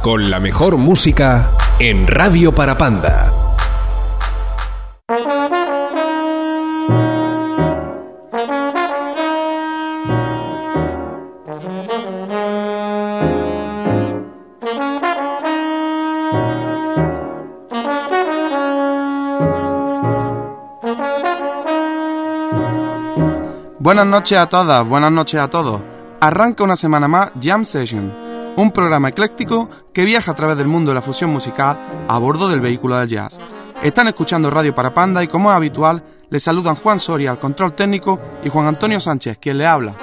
con la mejor música en Radio Parapanda. Buenas noches a todas, buenas noches a todos. Arranca una semana más Jam Session, un programa ecléctico que viaja a través del mundo de la fusión musical a bordo del vehículo del jazz. Están escuchando Radio Parapanda y, como es habitual, les saludan Juan Soria al control técnico y Juan Antonio Sánchez, quien le habla.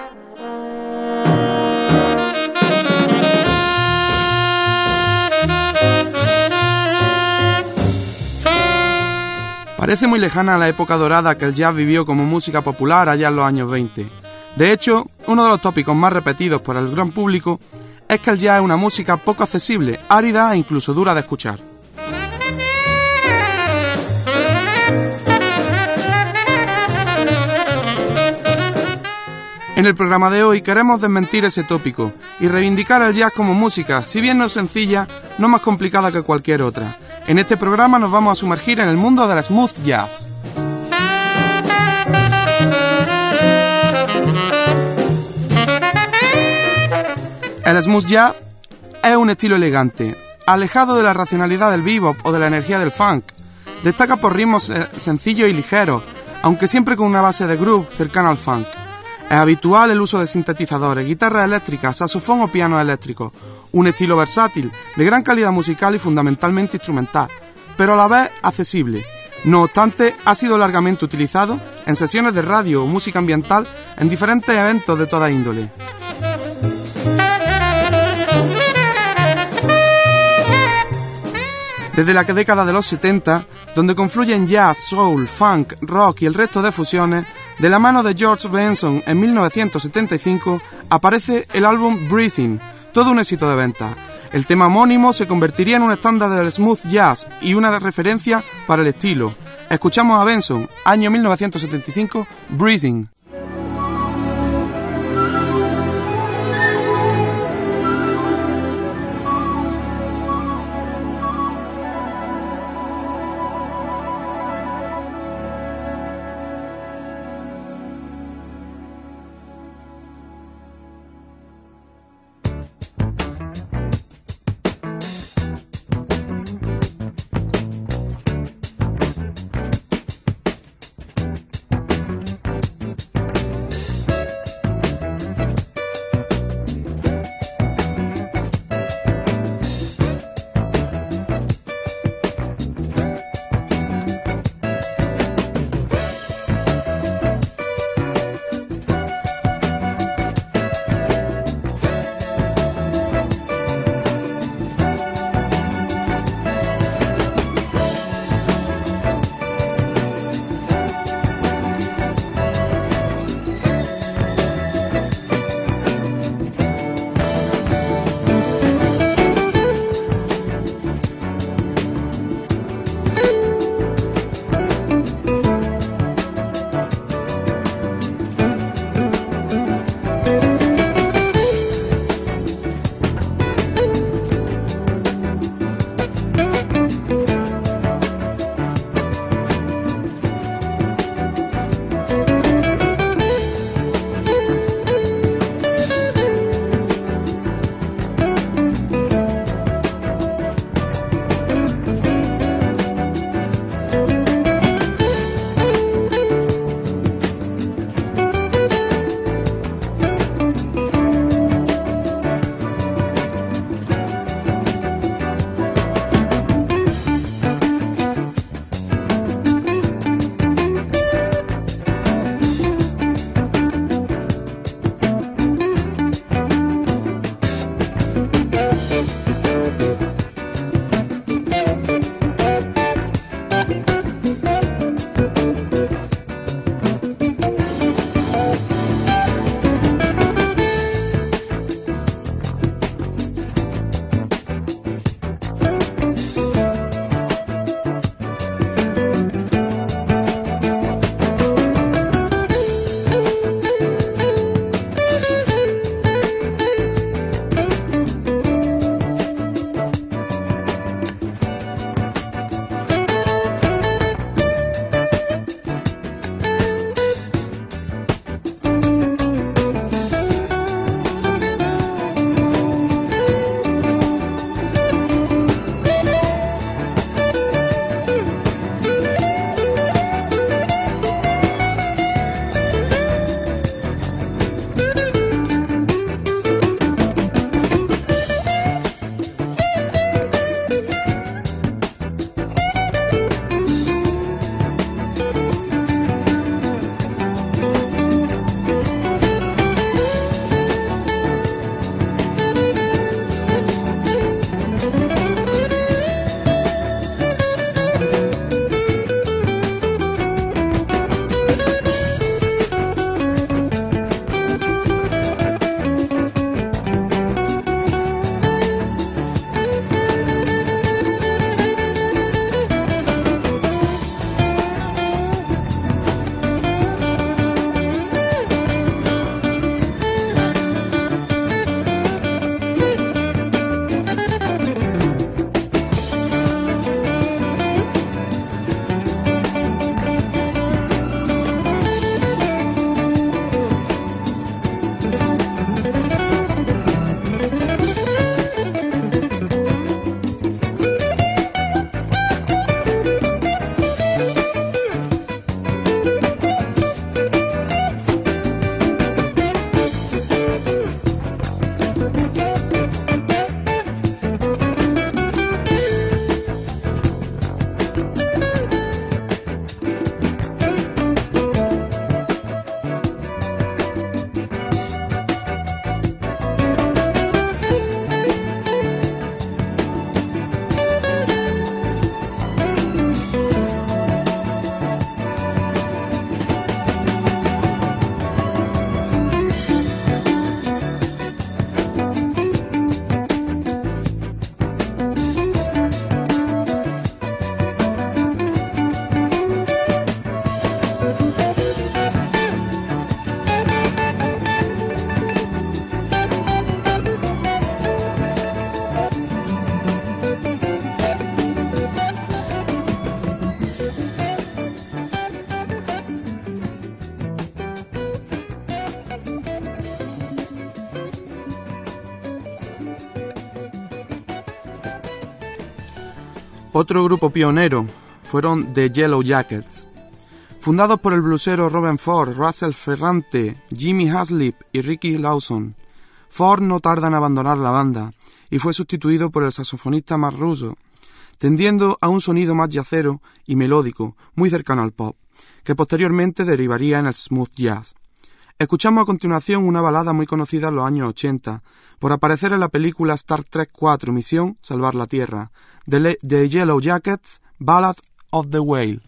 Parece muy lejana la época dorada que el jazz vivió como música popular allá en los años 20. De hecho, uno de los tópicos más repetidos por el gran público es que el jazz es una música poco accesible, árida e incluso dura de escuchar. En el programa de hoy queremos desmentir ese tópico y reivindicar el jazz como música, si bien no es sencilla, no más complicada que cualquier otra. En este programa nos vamos a sumergir en el mundo del smooth jazz. El smooth jazz es un estilo elegante, alejado de la racionalidad del bebop o de la energía del funk. Destaca por ritmos sencillos y ligeros, aunque siempre con una base de groove cercana al funk. Es habitual el uso de sintetizadores, guitarras eléctricas, saxofón o piano eléctrico. Un estilo versátil, de gran calidad musical y fundamentalmente instrumental, pero a la vez accesible. No obstante, ha sido largamente utilizado en sesiones de radio o música ambiental en diferentes eventos de toda índole. Desde la década de los 70, donde confluyen jazz, soul, funk, rock y el resto de fusiones, de la mano de George Benson en 1975, aparece el álbum Breezing, todo un éxito de venta. El tema homónimo se convertiría en un estándar del smooth jazz y una referencia para el estilo. Escuchamos a Benson, año 1975, Breezing. Otro grupo pionero fueron The Yellow Jackets. Fundados por el bluesero Robben Ford, Russell Ferrante, Jimmy Haslip y Ricky Lawson, Ford no tarda en abandonar la banda y fue sustituido por el saxofonista Mark Russo, tendiendo a un sonido más jazzero y melódico, muy cercano al pop, que posteriormente derivaría en el smooth jazz. Escuchamos a continuación una balada muy conocida en los años 80, por aparecer en la película Star Trek 4, Misión Salvar la Tierra, The Yellow Jackets, Ballad of the Whale.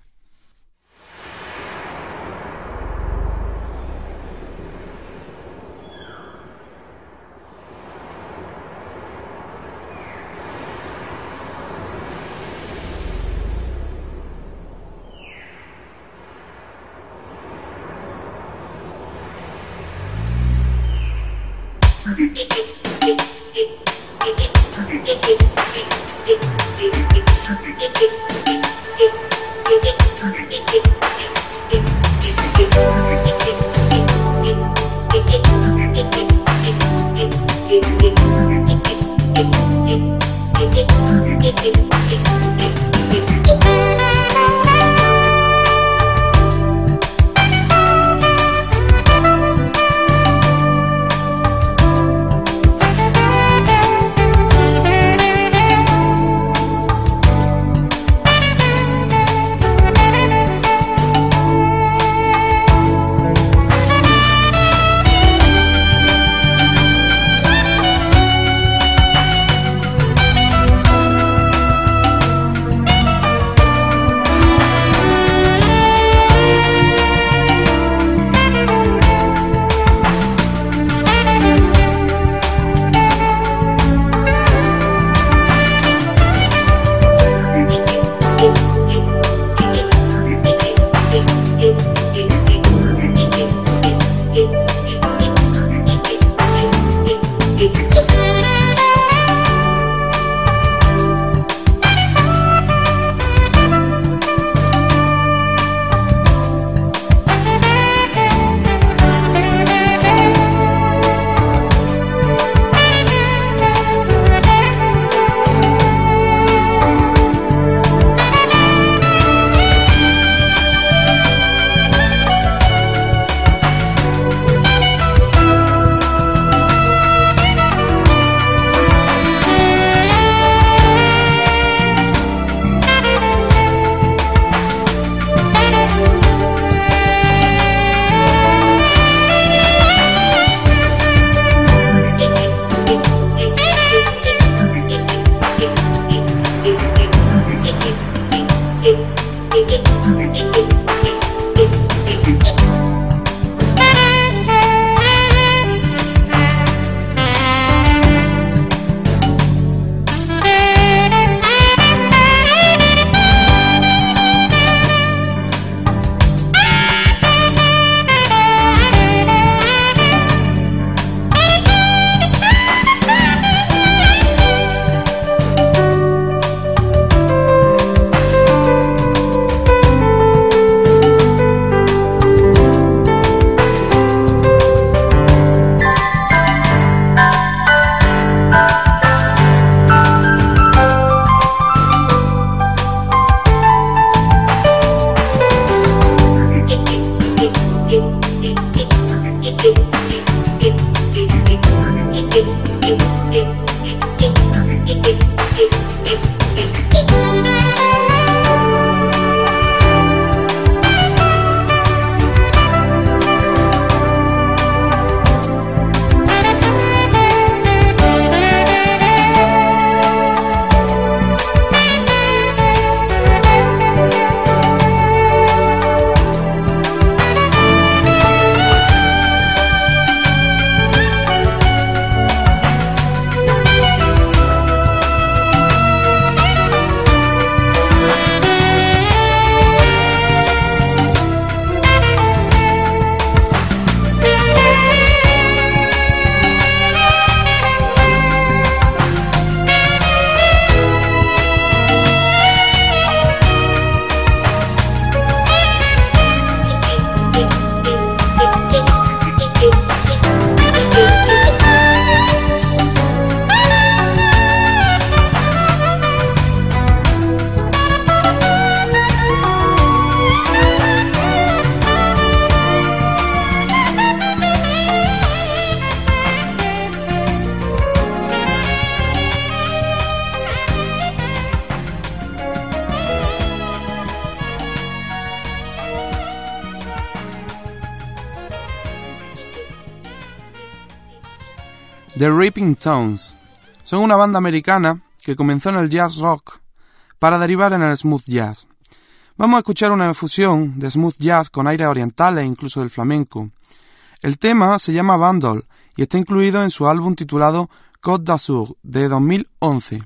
The Ripping Tones. Son una banda americana que comenzó en el jazz rock para derivar en el smooth jazz. Vamos a escuchar una fusión de smooth jazz con aires orientales e incluso del flamenco. El tema se llama Bandol y está incluido en su álbum titulado Côte d'Azur de 2011.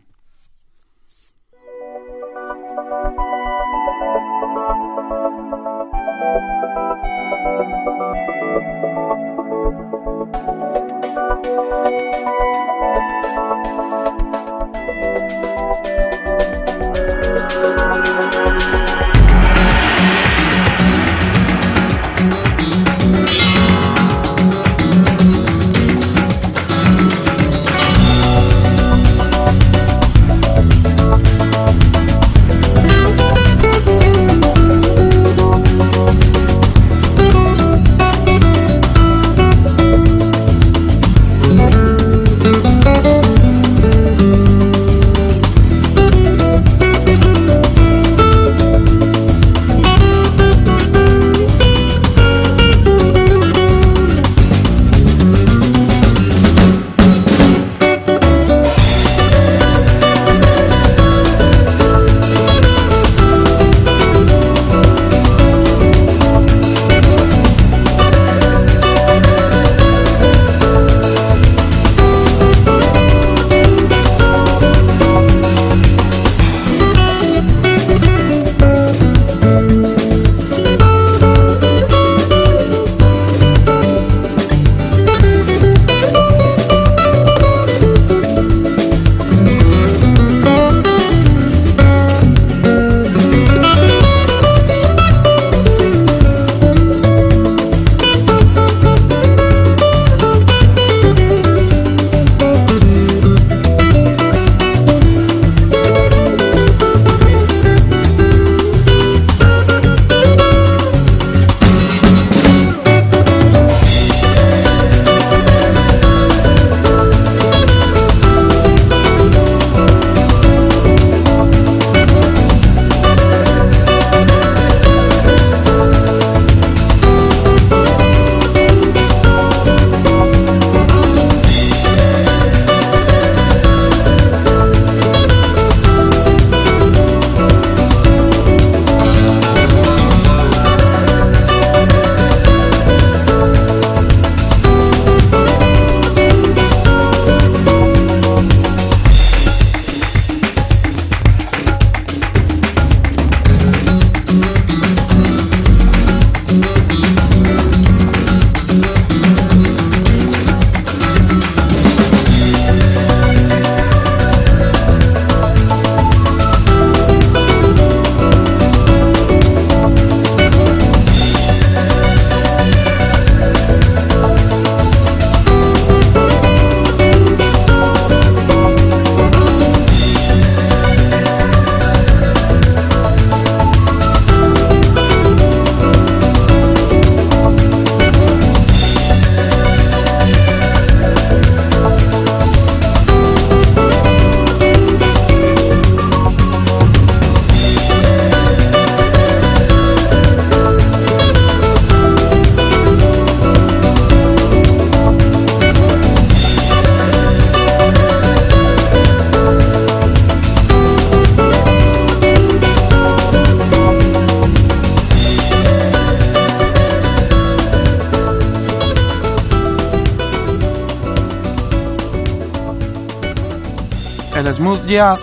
El smooth jazz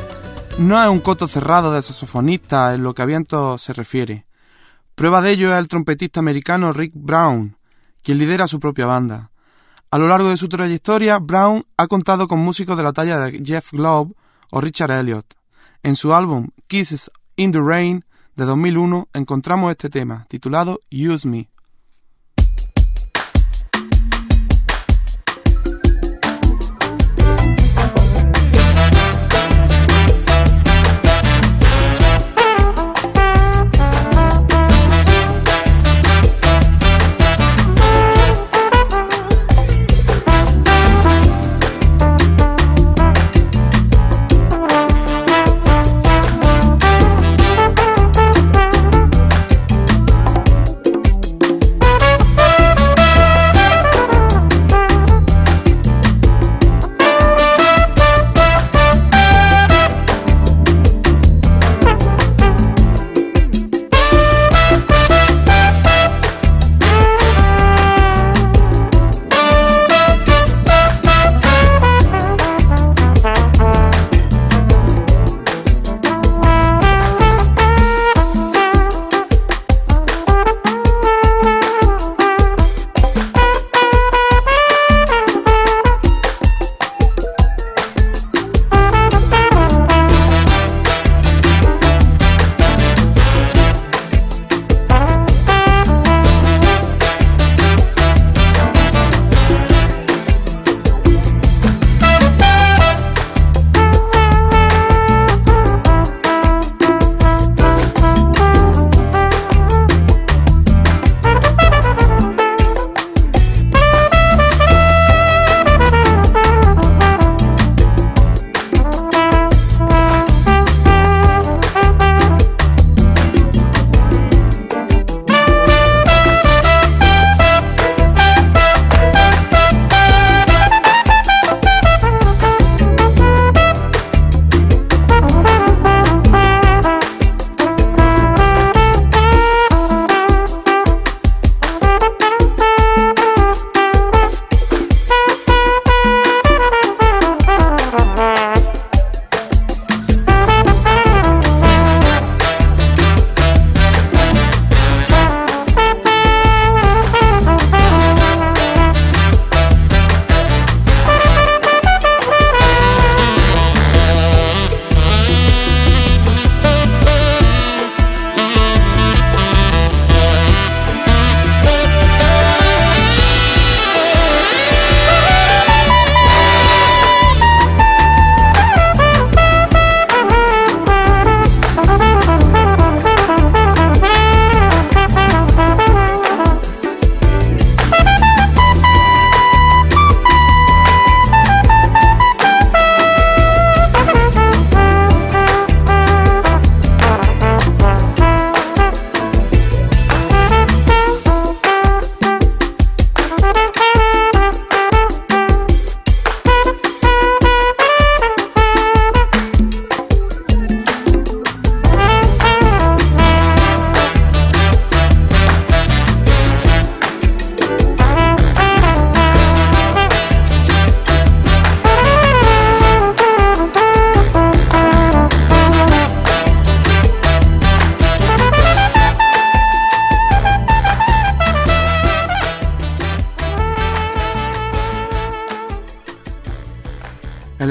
no es un coto cerrado de saxofonistas en lo que a vientos se refiere. Prueba de ello es el trompetista americano Rick Brown, quien lidera su propia banda. A lo largo de su trayectoria, Brown ha contado con músicos de la talla de Jeff Globe o Richard Elliott. En su álbum Kisses in the Rain de 2001 encontramos este tema, titulado Use Me.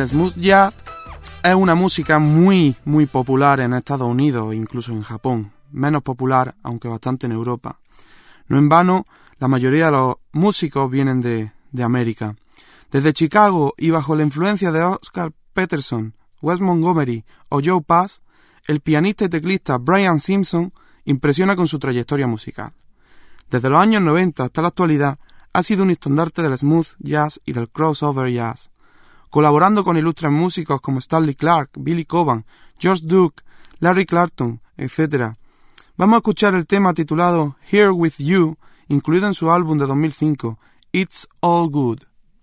El smooth jazz es una música muy popular en Estados Unidos e incluso en Japón, menos popular, aunque bastante en Europa. No en vano, la mayoría de los músicos vienen de América. Desde Chicago y bajo la influencia de Oscar Peterson, Wes Montgomery o Joe Pass, el pianista y teclista Brian Simpson impresiona con su trayectoria musical. Desde los años 90 hasta la actualidad, ha sido un estandarte del smooth jazz y del crossover jazz, colaborando con ilustres músicos como Stanley Clarke, Billy Cobham, George Duke, Larry Clarkton, etc. Vamos a escuchar el tema titulado Here With You, incluido en su álbum de 2005, It's All Good.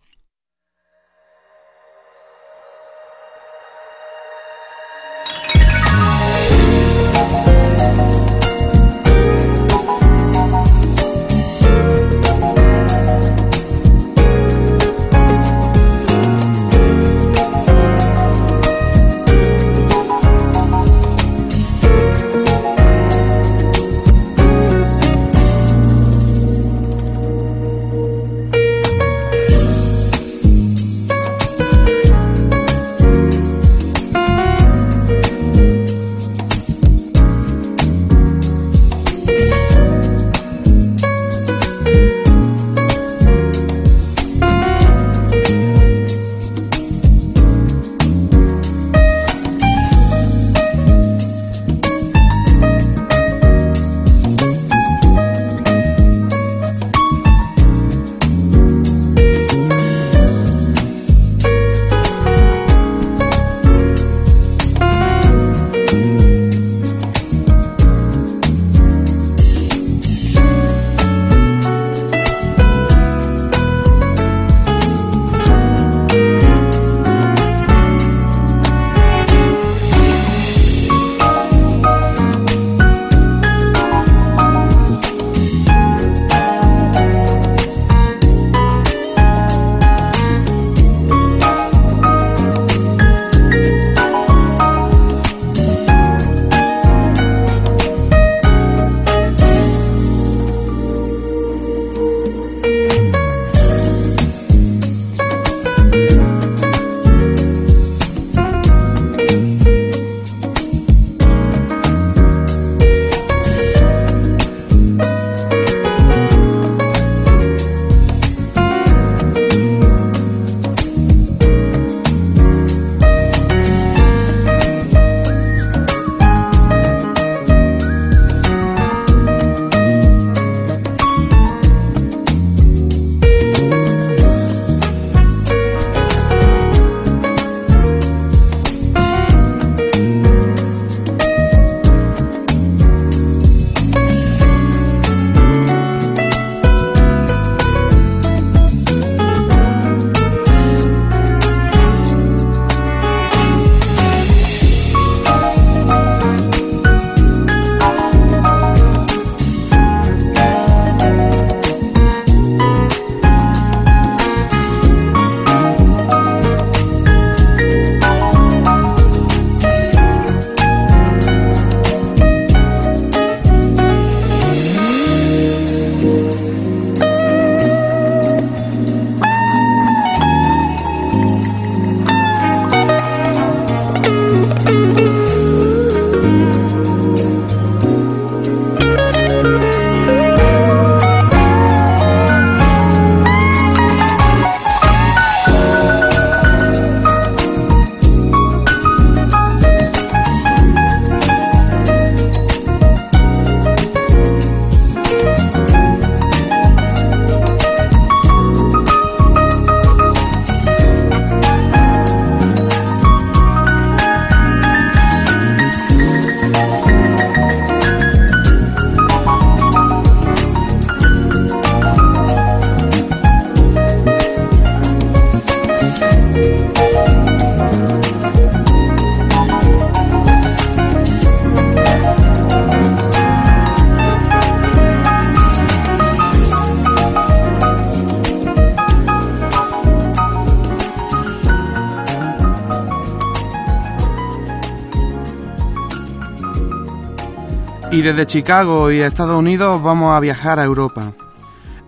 Y desde Chicago y Estados Unidos vamos a viajar a Europa.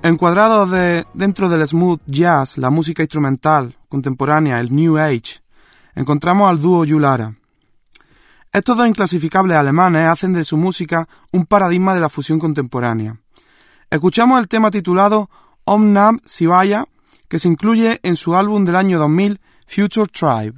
Encuadrados dentro del smooth jazz, la música instrumental contemporánea, el New Age, encontramos al dúo Yulara. Estos dos inclasificables alemanes hacen de su música un paradigma de la fusión contemporánea. Escuchamos el tema titulado Om Nam Shivaya, que se incluye en su álbum del año 2000, Future Tribe.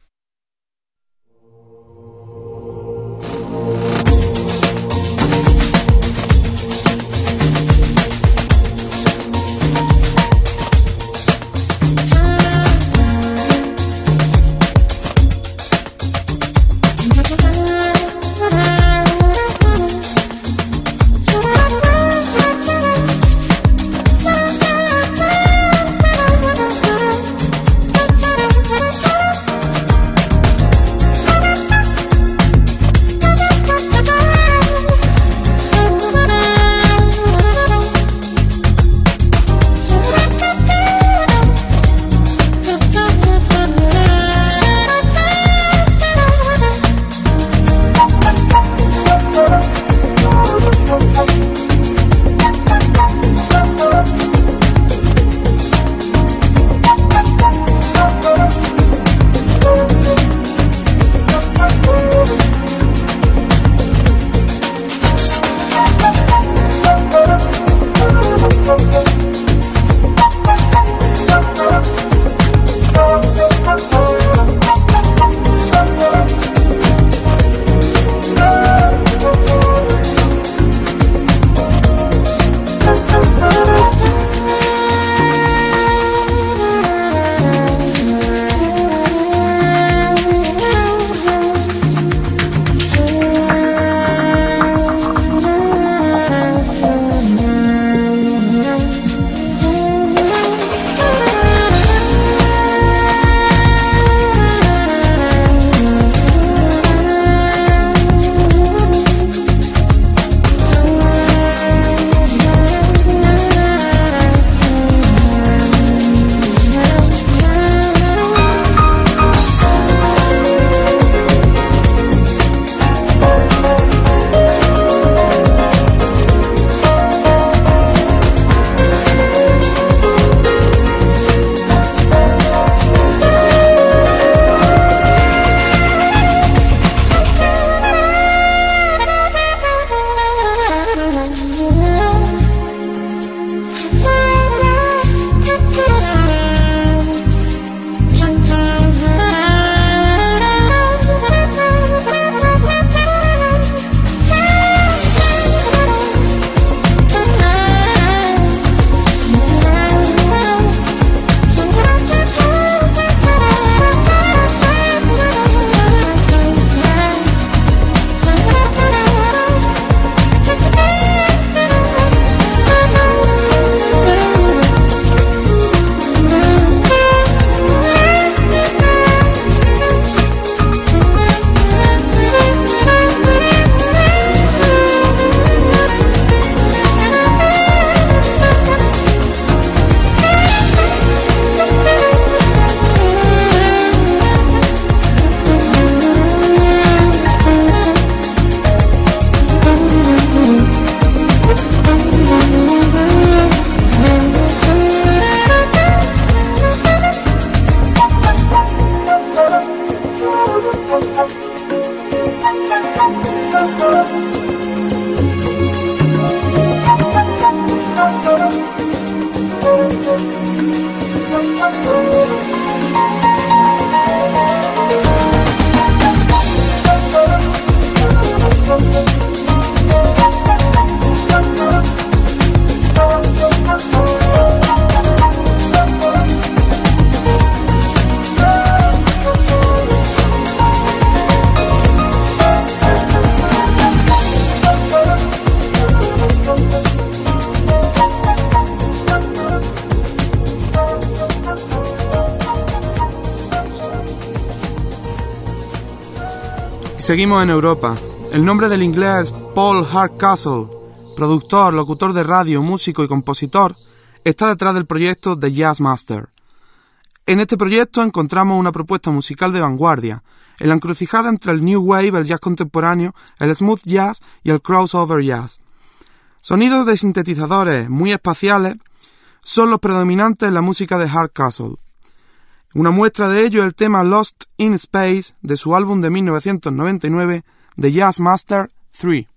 Seguimos en Europa. El nombre del inglés Paul Hardcastle, productor, locutor de radio, músico y compositor, está detrás del proyecto The Jazz Master. En este proyecto encontramos una propuesta musical de vanguardia, en la encrucijada entre el New Wave, el jazz contemporáneo, el smooth jazz y el crossover jazz. Sonidos de sintetizadores muy espaciales son los predominantes en la música de Hardcastle. Una muestra de ello es el tema Lost in Space de su álbum de 1999, The Jazzmaster 3.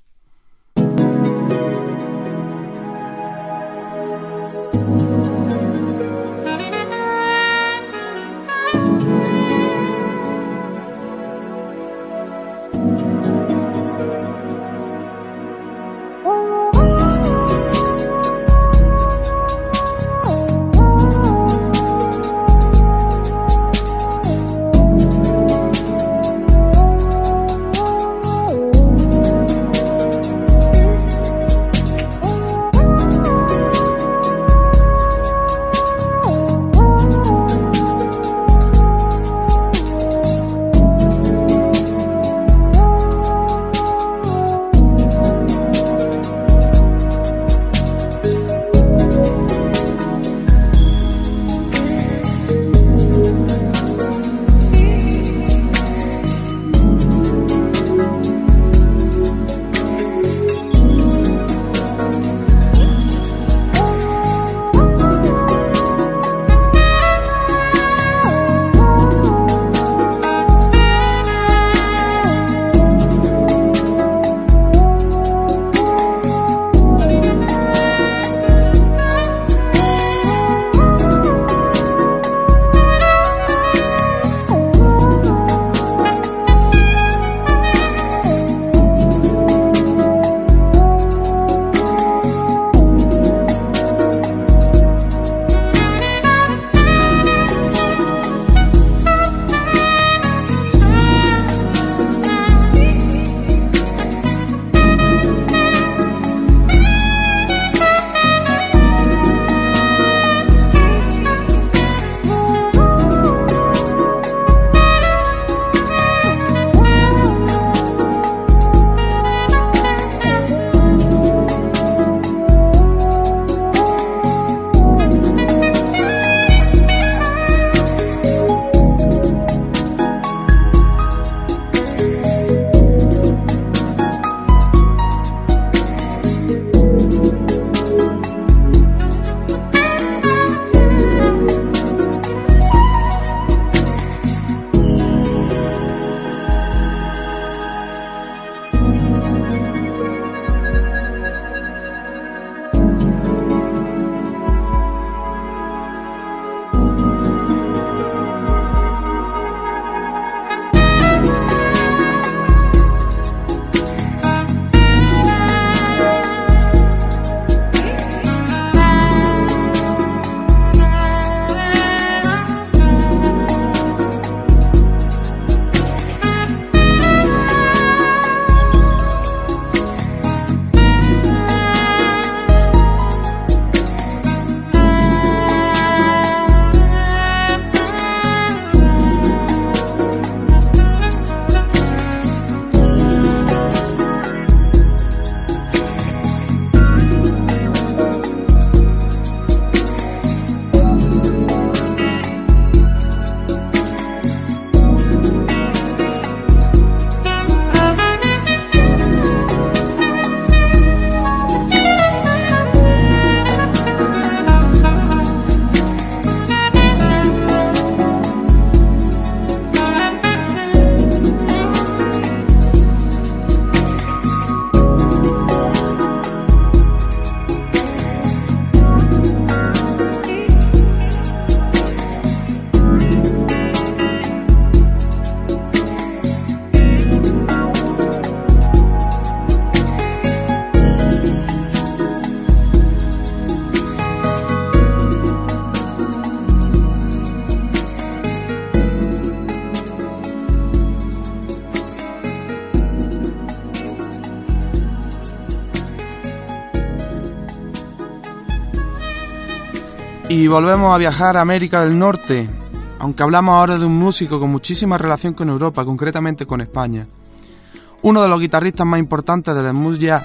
Y volvemos a viajar a América del Norte, aunque hablamos ahora de un músico con muchísima relación con Europa, concretamente con España. Uno de los guitarristas más importantes del smooth jazz,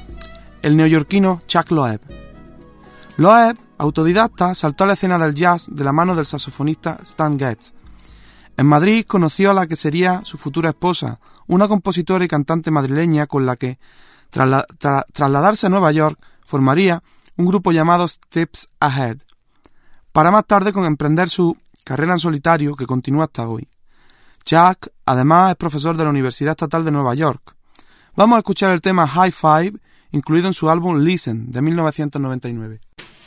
el neoyorquino Chuck Loeb. Loeb, autodidacta, saltó a la escena del jazz de la mano del saxofonista Stan Getz. En Madrid conoció a la que sería su futura esposa, una compositora y cantante madrileña con la que, tras trasladarse a Nueva York, formaría un grupo llamado Steps Ahead, para más tarde emprender su carrera en solitario que continúa hasta hoy. Jack, además, es profesor de la Universidad Estatal de Nueva York. Vamos a escuchar el tema High Five, incluido en su álbum Listen, de 1999.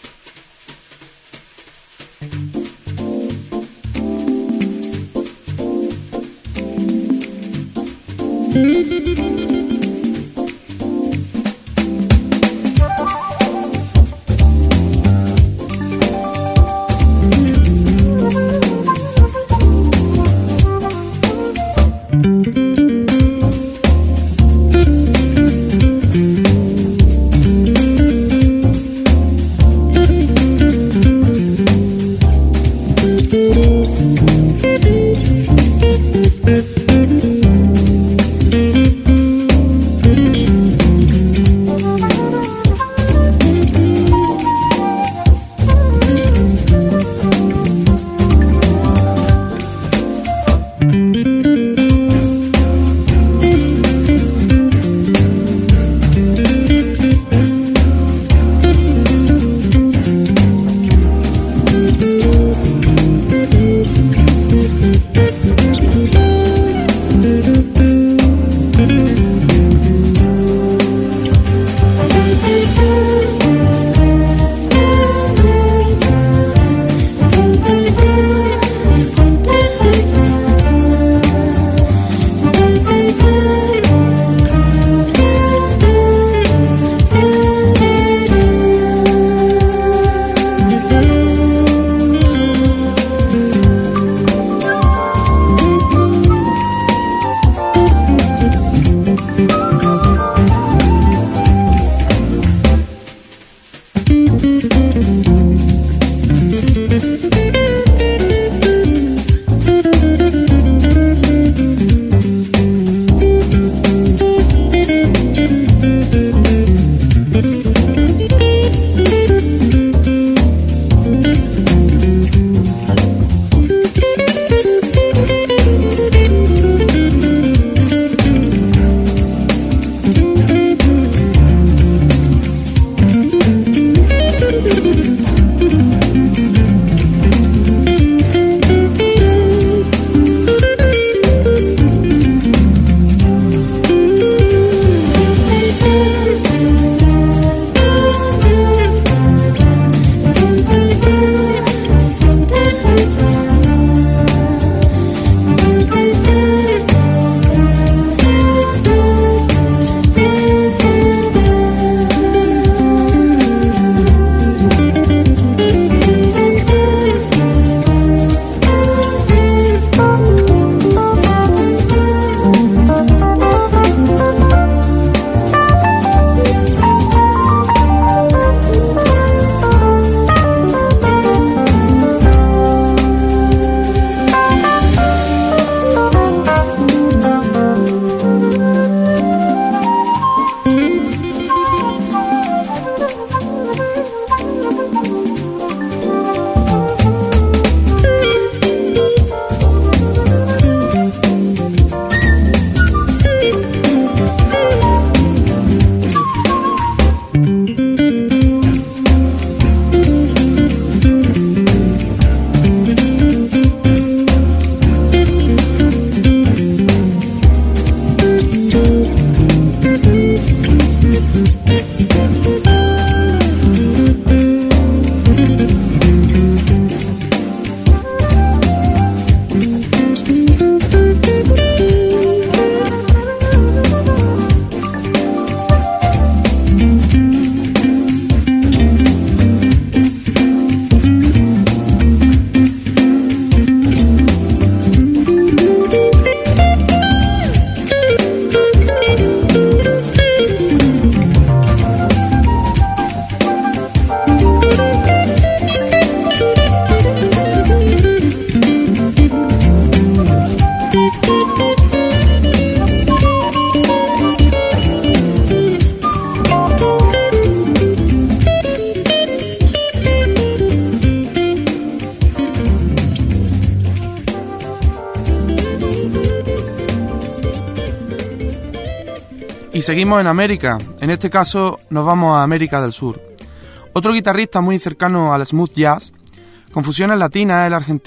Y seguimos en América, en este caso nos vamos a América del Sur. Otro guitarrista muy cercano al smooth jazz, con fusiones latinas, es el argentino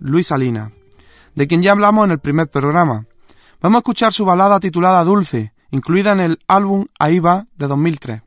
Luis Salinas, de quien ya hablamos en el primer programa. Vamos a escuchar su balada titulada Dulce, incluida en el álbum Ahí va de 2003.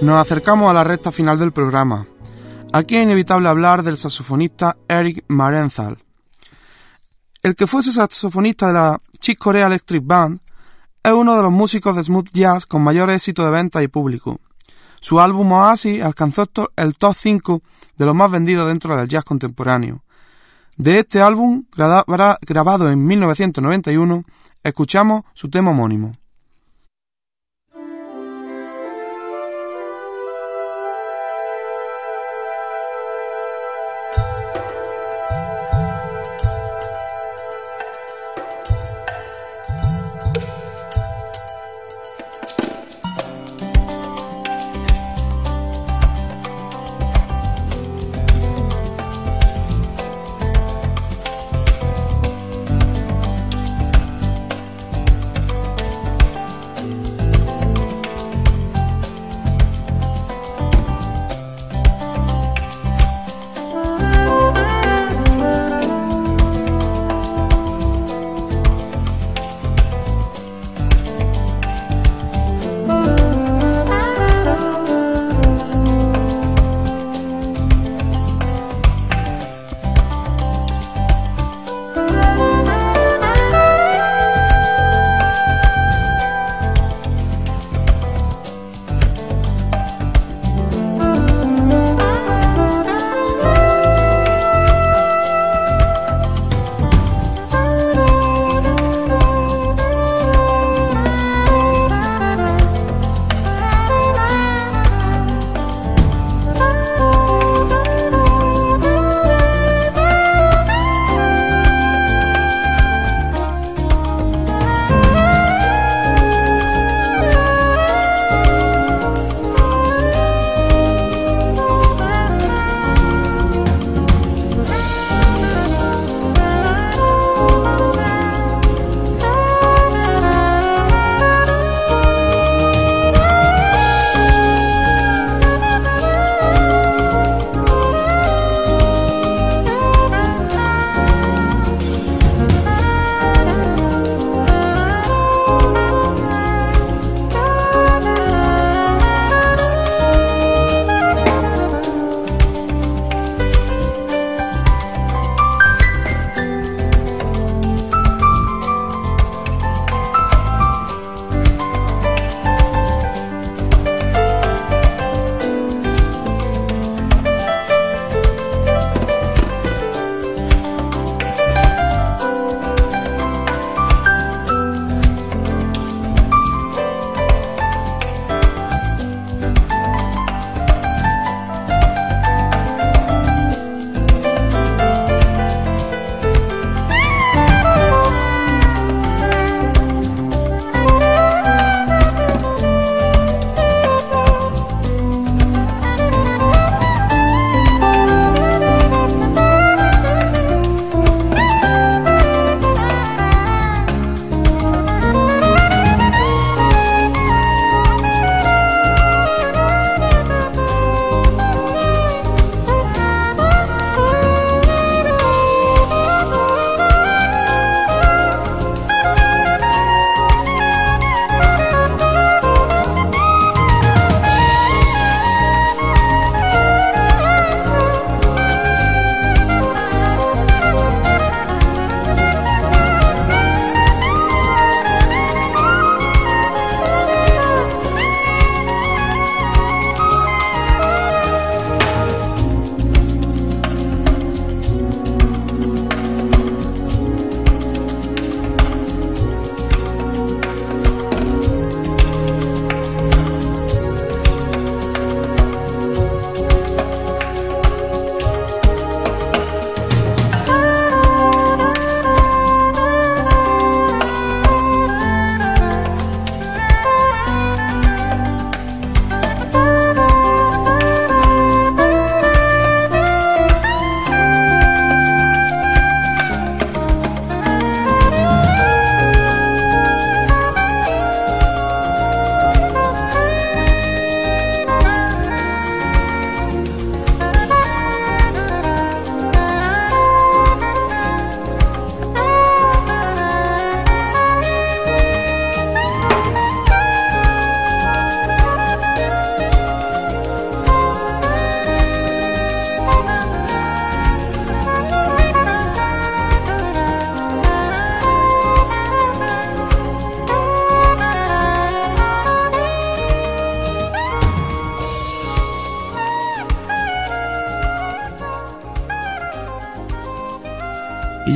Nos acercamos a la recta final del programa. Aquí es inevitable hablar del saxofonista Eric Marienthal. El que fuese saxofonista de la Chick Corea Electric Band es uno de los músicos de smooth jazz con mayor éxito de venta y público. Su álbum Oasis alcanzó el top 5 de los más vendidos dentro del jazz contemporáneo. De este álbum, grabado en 1991, escuchamos su tema homónimo.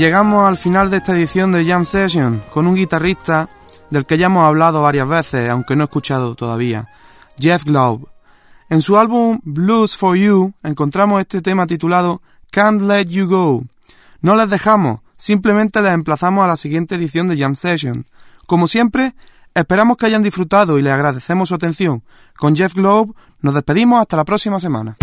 llegamos al final de esta edición de Jam Session con un guitarrista del que ya hemos hablado varias veces, aunque no he escuchado todavía, Jeff Glaub. En su álbum Blues for You encontramos este tema titulado Can't Let You Go. No les dejamos, simplemente les emplazamos a la siguiente edición de Jam Session. Como siempre, esperamos que hayan disfrutado y les agradecemos su atención. Con Jeff Glaub nos despedimos hasta la próxima semana.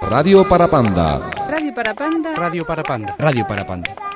Radio para Panda. Radio para Panda. Radio para Panda. Radio para Panda.